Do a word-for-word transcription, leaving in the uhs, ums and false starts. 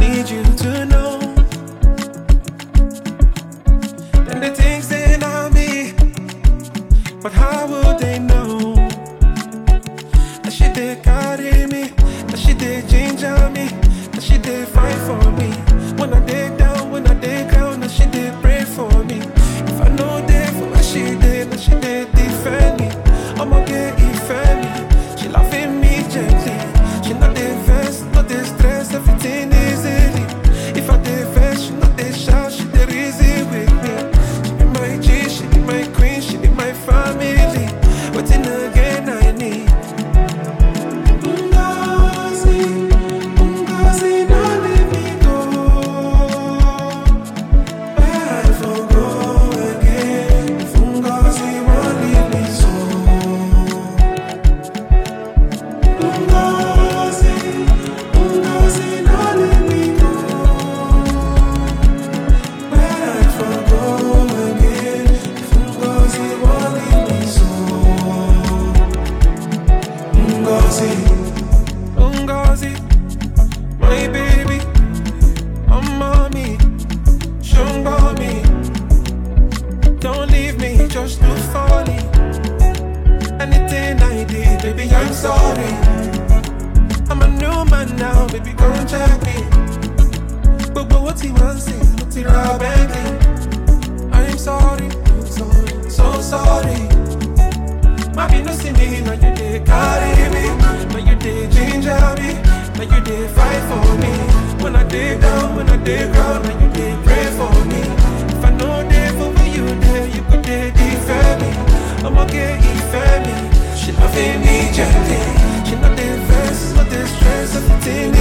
need you to know. And the things they not me, but how will they know? That she did carry me, that she did ginger me, that she did fight for me. When I did down, when I did down, that she did pray for me. If I know they for what she did, that she did defend me. I'ma get defend me. She loving me gently. She not the vest, not the stress, everything easily. If I did vest, she not the shout, she did easy with me. She be my G, she be my queen, she be my family. Waiting again I need. Ngozi, Ngozi, don't let me go. Where I for go again? If Ngozi won't leave me so. Ngozi, Ngozi, don't let me go. Where I for go again? If Ngozi won't leave me so. Ngozi, Ngozi, my baby, my mommy, show me. Don't leave me just to folly. Anything I did, baby, I'm sorry. I'm a new man now, baby, come check me. But but what he wants is what he begging. I'm sorry, I'm sorry, so sorry. Maybe no see me, now you did carry me. Now you did ginger me. Now you did fight for me. When I did down, when I did ground, now you did pray for me. If I know they for where you there, you could did defend me. I'ma get defend me. She loving me gently. She not the vest, not the stress, everything